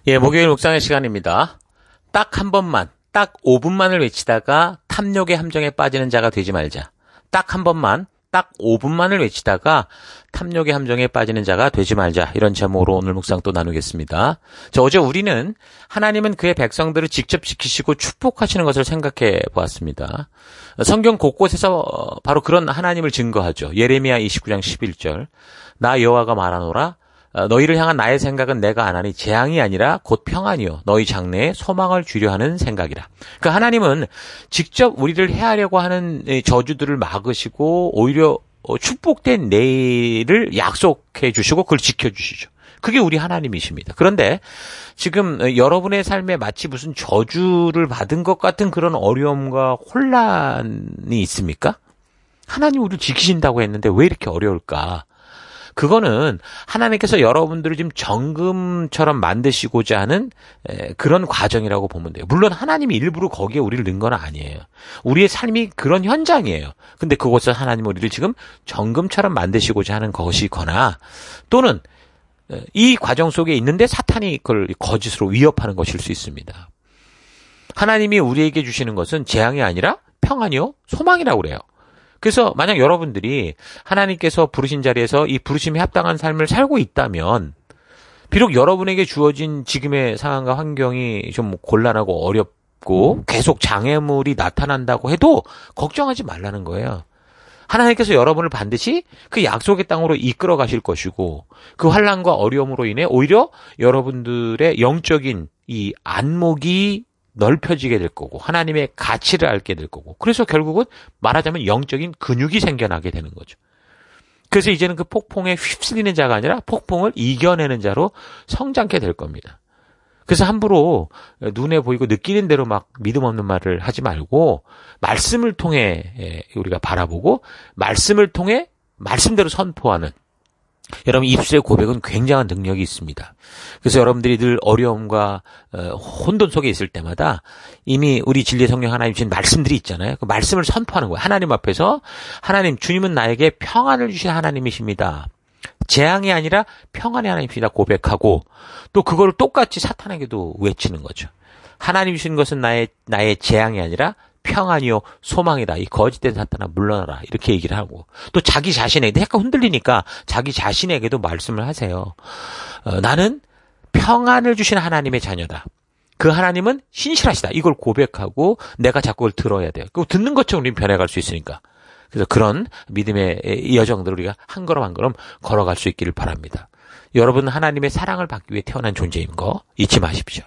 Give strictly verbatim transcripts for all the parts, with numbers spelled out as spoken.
예, 목요일 묵상의 시간입니다. 딱 한 번만, 딱 오 분만을 외치다가 탐욕의 함정에 빠지는 자가 되지 말자. 딱 한 번만, 딱 오 분만을 외치다가 탐욕의 함정에 빠지는 자가 되지 말자. 이런 제목으로 오늘 묵상 또 나누겠습니다. 저 어제 우리는 하나님은 그의 백성들을 직접 지키시고 축복하시는 것을 생각해 보았습니다. 성경 곳곳에서 바로 그런 하나님을 증거하죠. 예레미야 이십구 장 십일 절. 나 여호와가 말하노라. 너희를 향한 나의 생각은 내가 안 하니 재앙이 아니라 곧 평안이요 너희 장래에 소망을 주려 하는 생각이라. 그러니까 하나님은 직접 우리를 해하려고 하는 저주들을 막으시고 오히려 축복된 내일을 약속해 주시고 그걸 지켜주시죠. 그게 우리 하나님이십니다. 그런데 지금 여러분의 삶에 마치 무슨 저주를 받은 것 같은 그런 어려움과 혼란이 있습니까? 하나님 우리를 지키신다고 했는데 왜 이렇게 어려울까? 그거는 하나님께서 여러분들을 지금 정금처럼 만드시고자 하는 그런 과정이라고 보면 돼요. 물론 하나님이 일부러 거기에 우리를 넣은 건 아니에요. 우리의 삶이 그런 현장이에요. 근데 그곳에서 하나님은 우리를 지금 정금처럼 만드시고자 하는 것이거나 또는 이 과정 속에 있는데 사탄이 그걸 거짓으로 위협하는 것일 수 있습니다. 하나님이 우리에게 주시는 것은 재앙이 아니라 평안이요 소망이라고 그래요. 그래서 만약 여러분들이 하나님께서 부르신 자리에서 이 부르심에 합당한 삶을 살고 있다면 비록 여러분에게 주어진 지금의 상황과 환경이 좀 곤란하고 어렵고 계속 장애물이 나타난다고 해도 걱정하지 말라는 거예요. 하나님께서 여러분을 반드시 그 약속의 땅으로 이끌어 가실 것이고 그 환난과 어려움으로 인해 오히려 여러분들의 영적인 이 안목이 넓혀지게 될 거고 하나님의 가치를 알게 될 거고 그래서 결국은 말하자면 영적인 근육이 생겨나게 되는 거죠. 그래서 이제는 그 폭풍에 휩쓸리는 자가 아니라 폭풍을 이겨내는 자로 성장케 될 겁니다. 그래서 함부로 눈에 보이고 느끼는 대로 막 믿음 없는 말을 하지 말고 말씀을 통해 우리가 바라보고 말씀을 통해 말씀대로 선포하는 여러분 입술의 고백은 굉장한 능력이 있습니다. 그래서 여러분들이 늘 어려움과 혼돈 속에 있을 때마다 이미 우리 진리의 성령 하나님 주신 말씀들이 있잖아요. 그 말씀을 선포하는 거예요. 하나님 앞에서 하나님 주님은 나에게 평안을 주신 하나님이십니다. 재앙이 아니라 평안의 하나님이십니다. 고백하고 또 그거를 똑같이 사탄에게도 외치는 거죠. 하나님 주신 것은 나의 나의 재앙이 아니라 평안이요 소망이다. 이 거짓된 사탄아 물러나라. 이렇게 얘기를 하고 또 자기 자신에게 약간 흔들리니까 자기 자신에게도 말씀을 하세요. 어, 나는 평안을 주신 하나님의 자녀다. 그 하나님은 신실하시다. 이걸 고백하고 내가 자꾸 그걸 들어야 돼요. 그거 듣는 것처럼 우리는 변해갈 수 있으니까. 그래서 그런 믿음의 여정들을 우리가 한 걸음 한 걸음 걸어갈 수 있기를 바랍니다. 여러분은 하나님의 사랑을 받기 위해 태어난 존재인 거 잊지 마십시오.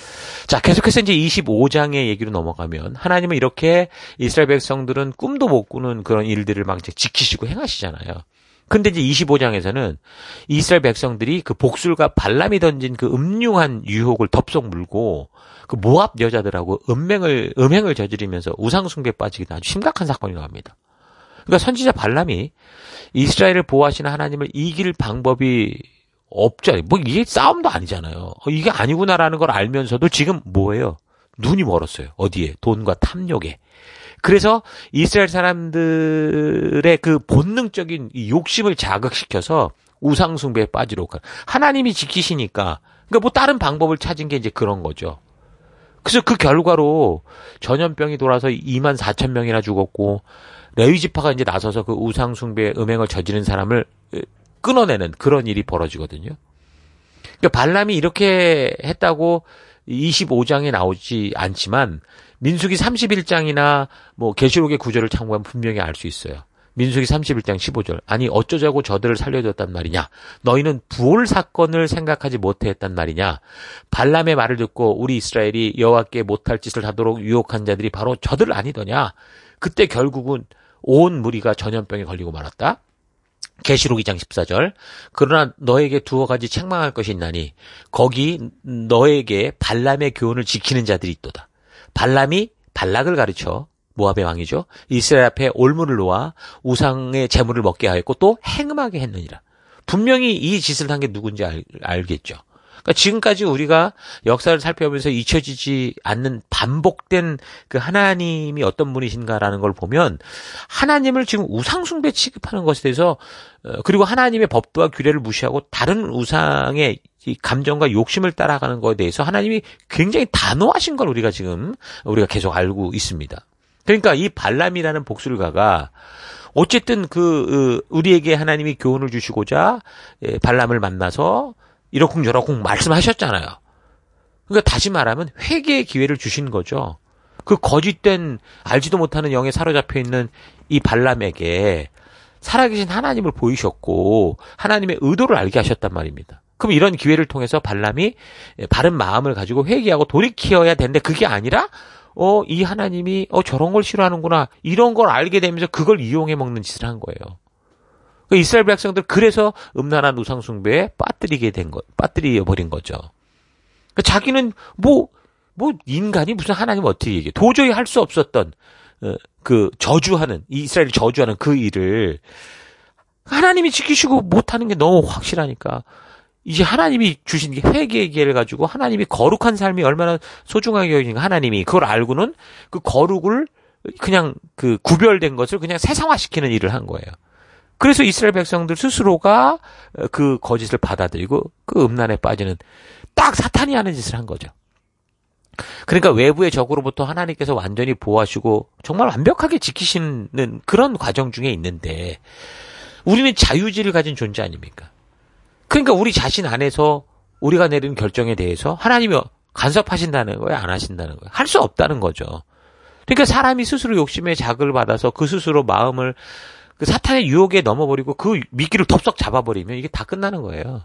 자, 계속해서 이제 이십오 장의 얘기로 넘어가면 하나님은 이렇게 이스라엘 백성들은 꿈도 못 꾸는 그런 일들을 막 이제 지키시고 행하시잖아요. 근데 이제 이십오 장에서는 이스라엘 백성들이 그 복술과 발람이 던진 그 음흉한 유혹을 덥석 물고 그 모압 여자들하고 음행을, 음행을 저지르면서 우상숭배에 빠지기도 아주 심각한 사건이 나옵니다. 그러니까 선지자 발람이 이스라엘을 보호하시는 하나님을 이길 방법이 없죠. 뭐 이게 싸움도 아니잖아요. 이게 아니구나라는 걸 알면서도 지금 뭐예요? 눈이 멀었어요. 어디에? 돈과 탐욕에. 그래서 이스라엘 사람들의 그 본능적인 욕심을 자극시켜서 우상숭배에 빠지도록 하는. 하나님이 지키시니까 그러니까 뭐 다른 방법을 찾은 게 이제 그런 거죠. 그래서 그 결과로 전염병이 돌아서 이만 사천 명이나 죽었고 레위 지파가 이제 나서서 그 우상숭배 음행을 저지른 사람을 끊어내는 그런 일이 벌어지거든요. 그러니까 발람이 이렇게 했다고 이십오 장에 나오지 않지만 민수기 삼십일 장이나 뭐 계시록의 구절을 참고하면 분명히 알 수 있어요. 민수기 삼십일 장 십오 절. 아니 어쩌자고 저들을 살려줬단 말이냐. 너희는 부올 사건을 생각하지 못했단 말이냐. 발람의 말을 듣고 우리 이스라엘이 여호와께 못할 짓을 하도록 유혹한 자들이 바로 저들 아니더냐. 그때 결국은 온 무리가 전염병에 걸리고 말았다. 계시록 이 장 십사 절. 그러나 너에게 두어 가지 책망할 것이 있나니 거기 너에게 발람의 교훈을 지키는 자들이 있도다. 발람이 발락을 가르쳐 모압의 왕이죠. 이스라엘 앞에 올무를 놓아 우상의 제물을 먹게 하였고 또 행음하게 했느니라. 분명히 이 짓을 한 게 누군지 알, 알겠죠. 그러니까 지금까지 우리가 역사를 살펴보면서 잊혀지지 않는 반복된 그 하나님이 어떤 분이신가라는 걸 보면 하나님을 지금 우상숭배 취급하는 것에 대해서 그리고 하나님의 법도와 규례를 무시하고 다른 우상에 이 감정과 욕심을 따라가는 것에 대해서 하나님이 굉장히 단호하신 걸 우리가 지금 우리가 계속 알고 있습니다. 그러니까 이 발람이라는 복술가가 어쨌든 그 우리에게 하나님이 교훈을 주시고자 발람을 만나서 이러쿵저러쿵 말씀하셨잖아요. 그러니까 다시 말하면 회개의 기회를 주신 거죠. 그 거짓된 알지도 못하는 영에 사로잡혀 있는 이 발람에게 살아계신 하나님을 보이셨고 하나님의 의도를 알게 하셨단 말입니다. 그럼 이런 기회를 통해서 발람이 바른 마음을 가지고 회개하고 돌이켜야 되는데 그게 아니라 어, 이 하나님이 어 저런 걸 싫어하는구나 이런 걸 알게 되면서 그걸 이용해 먹는 짓을 한 거예요. 그 이스라엘 백성들 그래서 음란한 우상 숭배에 빠뜨리게 된 거, 빠뜨려 버린 거죠. 그러니까 자기는 뭐 뭐 인간이 무슨 하나님 어떻게 얘기해? 도저히 할 수 없었던 어, 그 저주하는 이스라엘이 저주하는 그 일을 하나님이 지키시고 못하는 게 너무 확실하니까 이제 하나님이 주신 게 회개의 기회를 가지고 하나님이 거룩한 삶이 얼마나 소중하게 여기는가 하나님이 그걸 알고는 그 거룩을 그냥 그 구별된 것을 그냥 세상화시키는 일을 한 거예요. 그래서 이스라엘 백성들 스스로가 그 거짓을 받아들이고 그 음란에 빠지는 딱 사탄이 하는 짓을 한 거죠. 그러니까 외부의 적으로부터 하나님께서 완전히 보호하시고 정말 완벽하게 지키시는 그런 과정 중에 있는데 우리는 자유지를 가진 존재 아닙니까? 그러니까 우리 자신 안에서 우리가 내리는 결정에 대해서 하나님이 간섭하신다는 거예요? 안 하신다는 거예요? 할 수 없다는 거죠. 그러니까 사람이 스스로 욕심에 자극을 받아서 그 스스로 마음을 그 사탄의 유혹에 넘어버리고 그 미끼를 덥석 잡아버리면 이게 다 끝나는 거예요.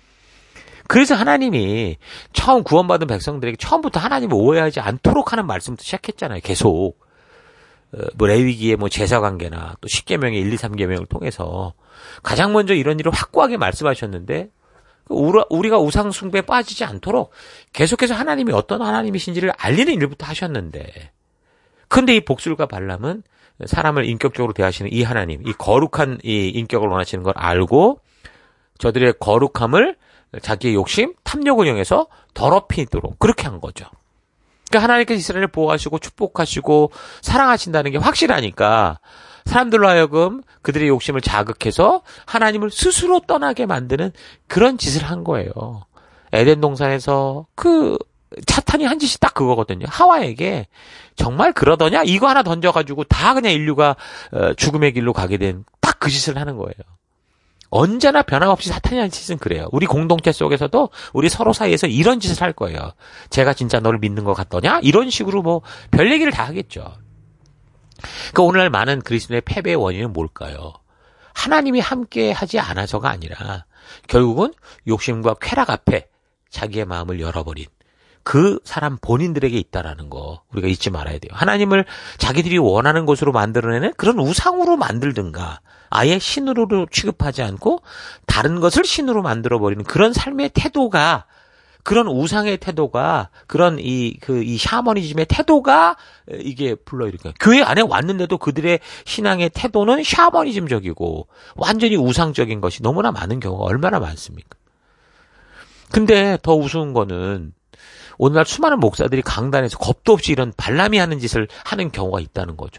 그래서 하나님이 처음 구원받은 백성들에게 처음부터 하나님을 오해하지 않도록 하는 말씀부터 시작했잖아요. 계속. 어, 뭐 레위기의 뭐 제사 관계나 또 십계명의 일, 이, 삼 계명을 통해서 가장 먼저 이런 일을 확고하게 말씀하셨는데 우리가 우상 숭배에 빠지지 않도록 계속해서 하나님이 어떤 하나님이신지를 알리는 일부터 하셨는데 근데 이 복술과 발람은 사람을 인격적으로 대하시는 이 하나님, 이 거룩한 이 인격을 원하시는 걸 알고 저들의 거룩함을 자기의 욕심, 탐욕을 이용해서 더럽히도록 그렇게 한 거죠. 그러니까 하나님께서 이스라엘을 보호하시고 축복하시고 사랑하신다는 게 확실하니까 사람들로 하여금 그들의 욕심을 자극해서 하나님을 스스로 떠나게 만드는 그런 짓을 한 거예요. 에덴 동산에서 그 사탄이 한 짓이 딱 그거거든요. 하와에게 정말 그러더냐? 이거 하나 던져가지고 다 그냥 인류가 죽음의 길로 가게 된 딱 그 짓을 하는 거예요. 언제나 변함없이 사탄이 하는 짓은 그래요. 우리 공동체 속에서도 우리 서로 사이에서 이런 짓을 할 거예요. 제가 진짜 너를 믿는 것 같더냐? 이런 식으로 뭐 별 얘기를 다 하겠죠. 그러니까 오늘날 많은 그리스도의 패배의 원인은 뭘까요? 하나님이 함께 하지 않아서가 아니라 결국은 욕심과 쾌락 앞에 자기의 마음을 열어버린 그 사람 본인들에게 있다라는 거 우리가 잊지 말아야 돼요. 하나님을 자기들이 원하는 것으로 만들어내는 그런 우상으로 만들든가 아예 신으로 취급하지 않고 다른 것을 신으로 만들어버리는 그런 삶의 태도가 그런 우상의 태도가 그런 이 그 이 샤머니즘의 태도가 이게 불러일으켜요. 교회 안에 왔는데도 그들의 신앙의 태도는 샤머니즘적이고 완전히 우상적인 것이 너무나 많은 경우가 얼마나 많습니까? 근데 더 우스운 거는 오늘날 수많은 목사들이 강단에서 겁도 없이 이런 발람이 하는 짓을 하는 경우가 있다는 거죠.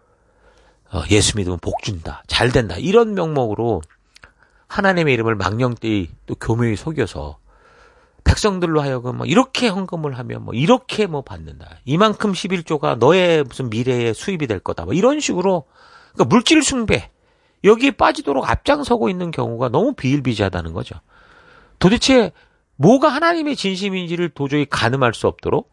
어, 예수 믿으면 복 준다, 잘 된다 이런 명목으로 하나님의 이름을 망령되이 또 교묘히 속여서 백성들로 하여금 뭐 이렇게 헌금을 하면 뭐 이렇게 뭐 받는다, 이만큼 십일조가 너의 무슨 미래의 수입이 될 거다, 뭐 이런 식으로 그러니까 물질 숭배 여기에 빠지도록 앞장서고 있는 경우가 너무 비일비재하다는 거죠. 도대체 뭐가 하나님의 진심인지를 도저히 가늠할 수 없도록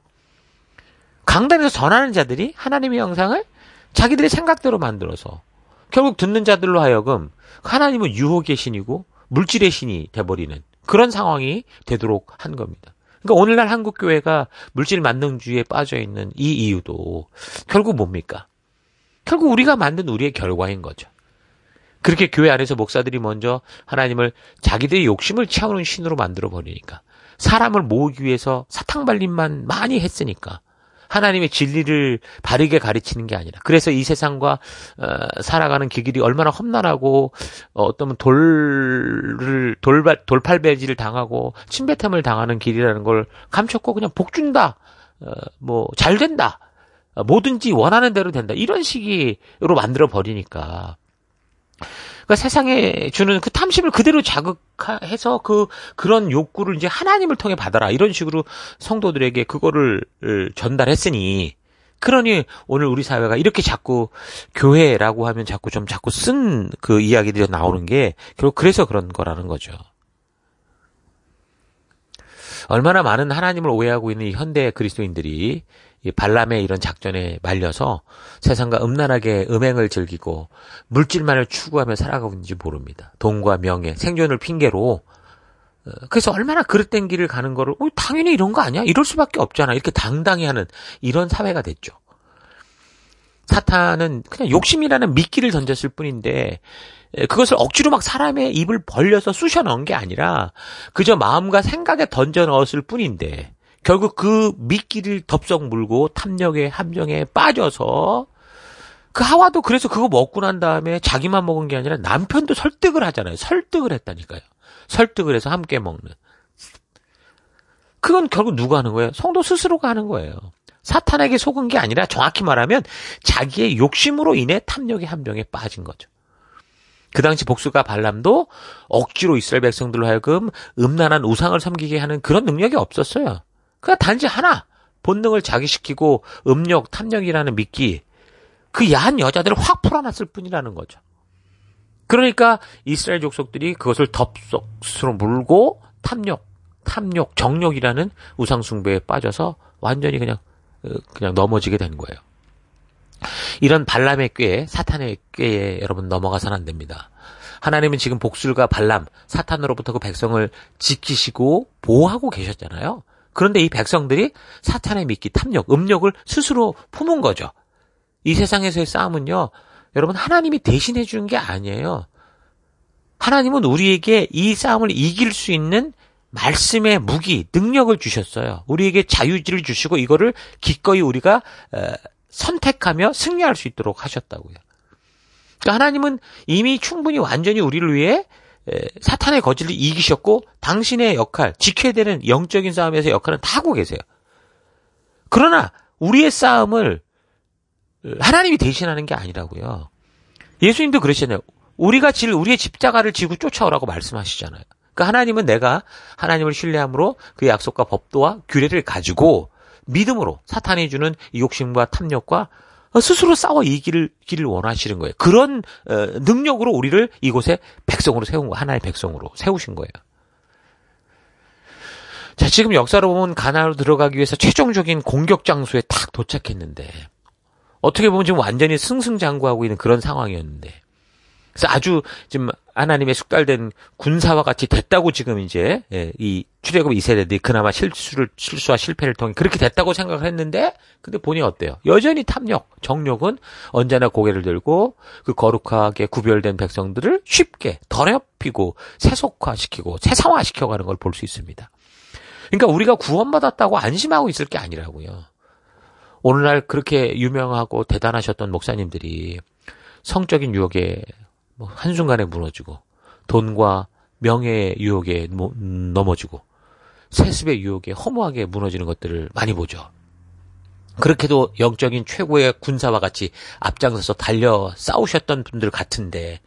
강단에서 전하는 자들이 하나님의 형상을 자기들의 생각대로 만들어서 결국 듣는 자들로 하여금 하나님은 유혹의 신이고 물질의 신이 돼버리는 그런 상황이 되도록 한 겁니다. 그러니까 오늘날 한국교회가 물질 만능주의에 빠져있는 이 이유도 결국 뭡니까? 결국 우리가 만든 우리의 결과인 거죠. 그렇게 교회 안에서 목사들이 먼저 하나님을 자기들의 욕심을 채우는 신으로 만들어버리니까 사람을 모으기 위해서 사탕발림만 많이 했으니까 하나님의 진리를 바르게 가르치는 게 아니라 그래서 이 세상과 어, 살아가는 길이 얼마나 험난하고 어, 어떤 돌을 돌발 돌팔배지를 당하고 침뱉음을 당하는 길이라는 걸 감췄고 그냥 복 준다, 어, 뭐 잘 된다, 어, 뭐든지 원하는 대로 된다 이런 식으로 만들어 버리니까 그러니까 세상에 주는 그 탐심을 그대로 자극해서 그 그런 욕구를 이제 하나님을 통해 받아라 이런 식으로 성도들에게 그거를 전달했으니 그러니 오늘 우리 사회가 이렇게 자꾸 교회라고 하면 자꾸 좀 자꾸 쓴 그 이야기들이 나오는 게 결국 그래서 그런 거라는 거죠. 얼마나 많은 하나님을 오해하고 있는 이 현대 그리스도인들이 이 발람의 이런 작전에 말려서 세상과 음란하게 음행을 즐기고 물질만을 추구하며 살아가고 있는지 모릅니다. 돈과 명예, 생존을 핑계로 그래서 얼마나 그릇된 길을 가는 거를 어, 당연히 이런 거 아니야? 이럴 수밖에 없잖아. 이렇게 당당히 하는 이런 사회가 됐죠. 사탄은 그냥 욕심이라는 미끼를 던졌을 뿐인데 그것을 억지로 막 사람의 입을 벌려서 쑤셔 넣은 게 아니라 그저 마음과 생각에 던져 넣었을 뿐인데 결국 그 미끼를 덥석 물고 탐욕의 함정에 빠져서 그 하와도 그래서 그거 먹고 난 다음에 자기만 먹은 게 아니라 남편도 설득을 하잖아요. 설득을 했다니까요. 설득을 해서 함께 먹는. 그건 결국 누가 하는 거예요? 성도 스스로가 하는 거예요. 사탄에게 속은 게 아니라 정확히 말하면 자기의 욕심으로 인해 탐욕의 함정에 빠진 거죠. 그 당시 복수가 발람도 억지로 이스라엘 백성들로 하여금 음란한 우상을 섬기게 하는 그런 능력이 없었어요. 그냥 단지 하나, 본능을 자기시키고 음욕, 탐욕이라는 미끼, 그 야한 여자들을 확 풀어놨을 뿐이라는 거죠. 그러니까 이스라엘 족속들이 그것을 덥석스로 물고 탐욕, 탐욕, 정욕이라는 우상숭배에 빠져서 완전히 그냥 그냥 넘어지게 된 거예요. 이런 발람의 꾀에 사탄의 꾀에 여러분 넘어가서는 안 됩니다. 하나님은 지금 복술과 발람, 사탄으로부터 그 백성을 지키시고 보호하고 계셨잖아요. 그런데 이 백성들이 사탄의 미끼, 탐욕, 음욕을 스스로 품은 거죠. 이 세상에서의 싸움은요, 여러분 하나님이 대신해 주는 게 아니에요. 하나님은 우리에게 이 싸움을 이길 수 있는 말씀의 무기, 능력을 주셨어요. 우리에게 자유지를 주시고 이거를 기꺼이 우리가 선택하며 승리할 수 있도록 하셨다고요. 그러니까 하나님은 이미 충분히 완전히 우리를 위해 사탄의 거짓을 이기셨고 당신의 역할, 지켜야 되는 영적인 싸움에서의 역할은 다 하고 계세요. 그러나 우리의 싸움을 하나님이 대신하는 게 아니라고요. 예수님도 그러시잖아요. 우리가 질 우리의 십자가를 지고 쫓아오라고 말씀하시잖아요. 그러니까 하나님은 내가 하나님을 신뢰함으로 그의 약속과 법도와 규례를 가지고 믿음으로 사탄이 주는 이 욕심과 탐욕과 스스로 싸워 이기를 길을 원하시는 거예요. 그런 능력으로 우리를 이곳에 백성으로 세운 거, 하나의 백성으로 세우신 거예요. 자, 지금 역사로 보면 가나안으로 들어가기 위해서 최종적인 공격 장소에 딱 도착했는데 어떻게 보면 지금 완전히 승승장구하고 있는 그런 상황이었는데 그래서 아주 지금 하나님의 숙달된 군사와 같이 됐다고 지금 이제 이 출애굽 이 세대들이 그나마 실수를 실수와 실패를 통해 그렇게 됐다고 생각을 했는데 근데 보니 어때요? 여전히 탐욕, 정욕은 언제나 고개를 들고 그 거룩하게 구별된 백성들을 쉽게 더럽히고 세속화시키고 세상화시켜가는 걸 볼 수 있습니다. 그러니까 우리가 구원받았다고 안심하고 있을 게 아니라고요. 오늘날 그렇게 유명하고 대단하셨던 목사님들이 성적인 유혹에 뭐 한순간에 무너지고 돈과 명예의 유혹에 넘어지고 세습의 유혹에 허무하게 무너지는 것들을 많이 보죠. 그렇게도 영적인 최고의 군사와 같이 앞장서서 달려 싸우셨던 분들 같은데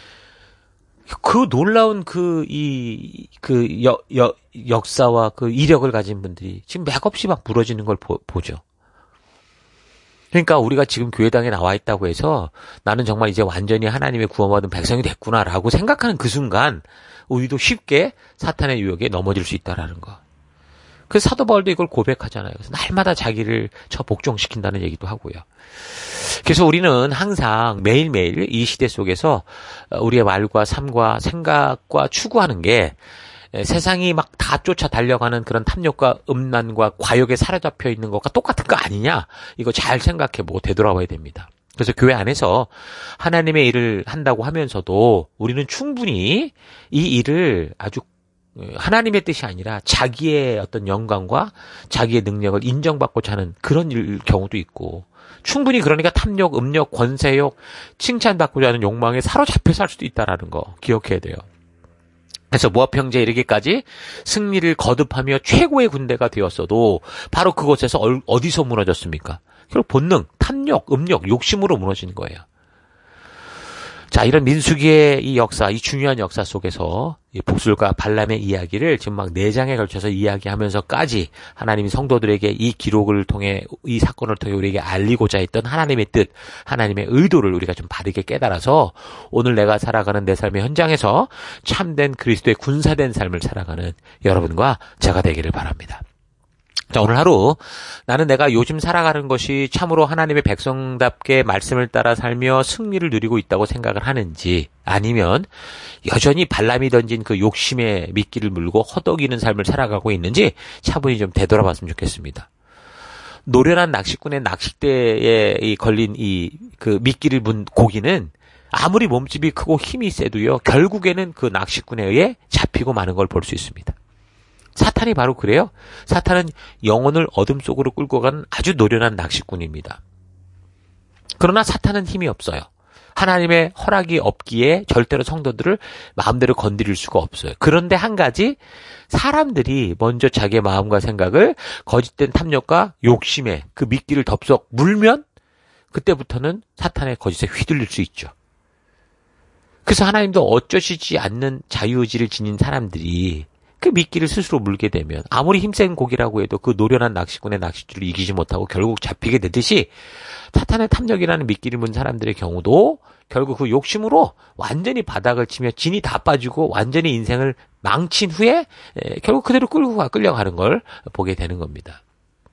그 놀라운 그 이 그 여, 여, 역사와 그 이력을 가진 분들이 지금 맥없이 막 무너지는 걸 보, 보죠. 그러니까 우리가 지금 교회당에 나와 있다고 해서 나는 정말 이제 완전히 하나님의 구원받은 백성이 됐구나라고 생각하는 그 순간 우리도 쉽게 사탄의 유혹에 넘어질 수 있다라는 거. 그래서 사도 바울도 이걸 고백하잖아요. 그래서 날마다 자기를 저 복종시킨다는 얘기도 하고요. 그래서 우리는 항상 매일매일 이 시대 속에서 우리의 말과 삶과 생각과 추구하는 게 세상이 막 다 쫓아 달려가는 그런 탐욕과 음란과 과욕에 사로잡혀 있는 것과 똑같은 거 아니냐? 이거 잘 생각해보고 되돌아봐야 됩니다. 그래서 교회 안에서 하나님의 일을 한다고 하면서도 우리는 충분히 이 일을 아주 하나님의 뜻이 아니라 자기의 어떤 영광과 자기의 능력을 인정받고자 하는 그런 일, 경우도 있고 충분히 그러니까 탐욕, 음욕, 권세욕, 칭찬받고자 하는 욕망에 사로잡혀 살 수도 있다는 거 기억해야 돼요. 그래서 모압 형제에 이르기까지 승리를 거듭하며 최고의 군대가 되었어도 바로 그곳에서 어디서 무너졌습니까? 결국 본능, 탐욕, 음욕, 욕심으로 무너지는 거예요. 자, 이런 민수기의 이 역사, 이 중요한 역사 속에서 이 복술과 발람의 이야기를 지금 막 네 장에 걸쳐서 이야기하면서까지 하나님이 성도들에게 이 기록을 통해, 이 사건을 통해 우리에게 알리고자 했던 하나님의 뜻, 하나님의 의도를 우리가 좀 바르게 깨달아서 오늘 내가 살아가는 내 삶의 현장에서 참된 그리스도의 군사된 삶을 살아가는 여러분과 제가 되기를 바랍니다. 자, 오늘 하루 나는 내가 요즘 살아가는 것이 참으로 하나님의 백성답게 말씀을 따라 살며 승리를 누리고 있다고 생각을 하는지, 아니면 여전히 발람이 던진 그 욕심에 미끼를 물고 허덕이는 삶을 살아가고 있는지 차분히 좀 되돌아봤으면 좋겠습니다. 노련한 낚시꾼의 낚싯대에 걸린 이 그 미끼를 문 고기는 아무리 몸집이 크고 힘이 세도요, 결국에는 그 낚시꾼에 의해 잡히고 마는 걸 볼 수 있습니다. 사탄이 바로 그래요. 사탄은 영혼을 어둠 속으로 끌고 가는 아주 노련한 낚시꾼입니다. 그러나 사탄은 힘이 없어요. 하나님의 허락이 없기에 절대로 성도들을 마음대로 건드릴 수가 없어요. 그런데 한 가지, 사람들이 먼저 자기의 마음과 생각을 거짓된 탐욕과 욕심에 그 미끼를 덥석 물면 그때부터는 사탄의 거짓에 휘둘릴 수 있죠. 그래서 하나님도 어쩌시지 않는 자유의지를 지닌 사람들이 그 미끼를 스스로 물게 되면 아무리 힘센 고기라고 해도 그 노련한 낚시꾼의 낚싯줄을 이기지 못하고 결국 잡히게 되듯이, 사탄의 탐욕이라는 미끼를 문 사람들의 경우도 결국 그 욕심으로 완전히 바닥을 치며 진이 다 빠지고 완전히 인생을 망친 후에 결국 그대로 끌고 가, 끌려가는 걸 보게 되는 겁니다.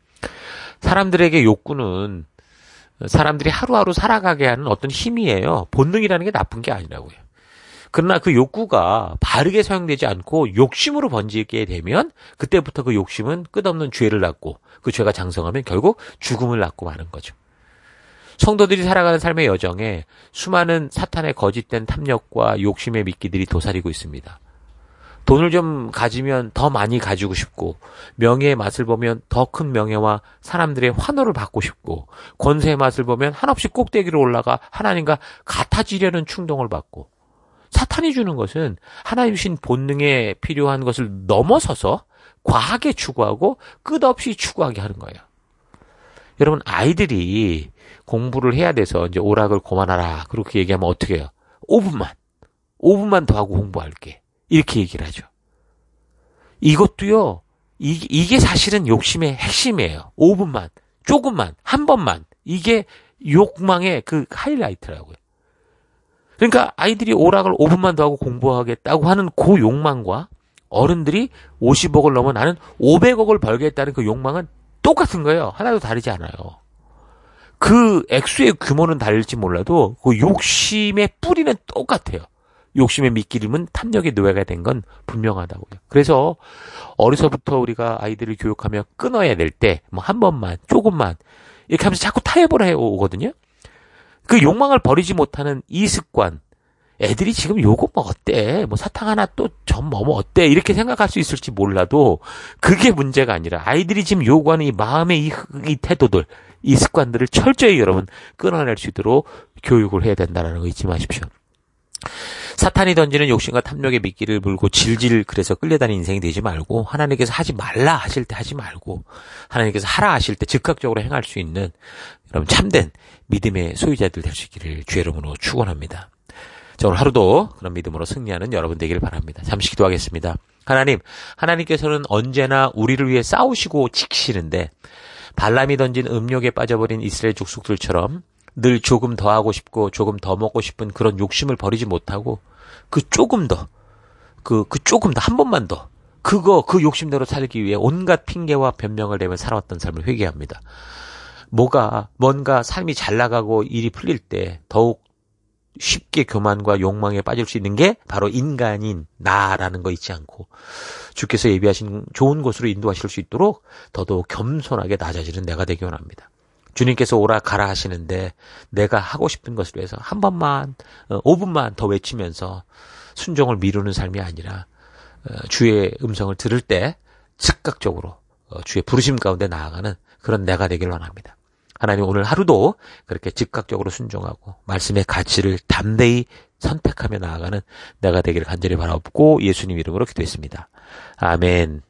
사람들에게 욕구는 사람들이 하루하루 살아가게 하는 어떤 힘이에요. 본능이라는 게 나쁜 게 아니라고요. 그러나 그 욕구가 바르게 사용되지 않고 욕심으로 번지게 되면 그때부터 그 욕심은 끝없는 죄를 낳고, 그 죄가 장성하면 결국 죽음을 낳고 마는 거죠. 성도들이 살아가는 삶의 여정에 수많은 사탄의 거짓된 탐욕과 욕심의 미끼들이 도사리고 있습니다. 돈을 좀 가지면 더 많이 가지고 싶고, 명예의 맛을 보면 더 큰 명예와 사람들의 환호를 받고 싶고, 권세의 맛을 보면 한없이 꼭대기로 올라가 하나님과 같아지려는 충동을 받고, 사탄이 주는 것은 하나님 주신 본능에 필요한 것을 넘어서서 과하게 추구하고 끝없이 추구하게 하는 거예요. 여러분, 아이들이 공부를 해야 돼서 이제 오락을 그만하라 그렇게 얘기하면 어떻게 해요? 오 분만 오 분만 더 하고 공부할게, 이렇게 얘기를 하죠. 이것도요, 이, 이게 사실은 욕심의 핵심이에요. 오 분만, 조금만, 한 번만, 이게 욕망의 그 하이라이트라고요. 그러니까 아이들이 오락을 오 분만 더 하고 공부하겠다고 하는 그 욕망과 어른들이 오십억을 넘어 나는 오백억을 벌겠다는 그 욕망은 똑같은 거예요. 하나도 다르지 않아요. 그 액수의 규모는 다를지 몰라도 그 욕심의 뿌리는 똑같아요. 욕심의 미끼름은 탐욕의 노예가 된 건 분명하다고요. 그래서 어려서부터 우리가 아이들을 교육하며 끊어야 될 때 뭐 한 번만, 조금만 이렇게 하면서 자꾸 타협을 해오거든요. 그 욕망을 버리지 못하는 이 습관, 애들이 지금 요거 뭐 어때? 뭐 사탕 하나 또 점 뭐뭐 어때? 이렇게 생각할 수 있을지 몰라도 그게 문제가 아니라 아이들이 지금 요구하는 이 마음의 이, 이 태도들, 이 습관들을 철저히 여러분 끊어낼 수 있도록 교육을 해야 된다는 거 잊지 마십시오. 사탄이 던지는 욕심과 탐욕의 미끼를 물고 질질 그래서 끌려다니는 인생이 되지 말고, 하나님께서 하지 말라 하실 때 하지 말고 하나님께서 하라 하실 때 즉각적으로 행할 수 있는 여러분 참된 믿음의 소유자들 될 수 있기를 주의 이름으로 축원합니다. 자, 오늘 하루도 그런 믿음으로 승리하는 여러분 되기를 바랍니다. 잠시 기도하겠습니다. 하나님, 하나님께서는 언제나 우리를 위해 싸우시고 지키시는데 발람이 던진 음욕에 빠져버린 이스라엘 족속들처럼 늘 조금 더 하고 싶고 조금 더 먹고 싶은 그런 욕심을 버리지 못하고 그 조금 더, 그, 그 조금 더, 한 번만 더, 그거, 그 욕심대로 살기 위해 온갖 핑계와 변명을 대며 살아왔던 삶을 회개합니다. 뭐가, 뭔가 삶이 잘 나가고 일이 풀릴 때 더욱 쉽게 교만과 욕망에 빠질 수 있는 게 바로 인간인 나라는 거 잊지 않고 주께서 예비하신 좋은 곳으로 인도하실 수 있도록 더더욱 겸손하게 낮아지는 내가 되기 원합니다. 주님께서 오라 가라 하시는데 내가 하고 싶은 것을 위해서 한 번만, 오 분만 더 외치면서 순종을 미루는 삶이 아니라 주의 음성을 들을 때 즉각적으로 주의 부르심 가운데 나아가는 그런 내가 되길 원합니다. 하나님, 오늘 하루도 그렇게 즉각적으로 순종하고 말씀의 가치를 담대히 선택하며 나아가는 내가 되기를 간절히 바라옵고 예수님 이름으로 기도했습니다. 아멘.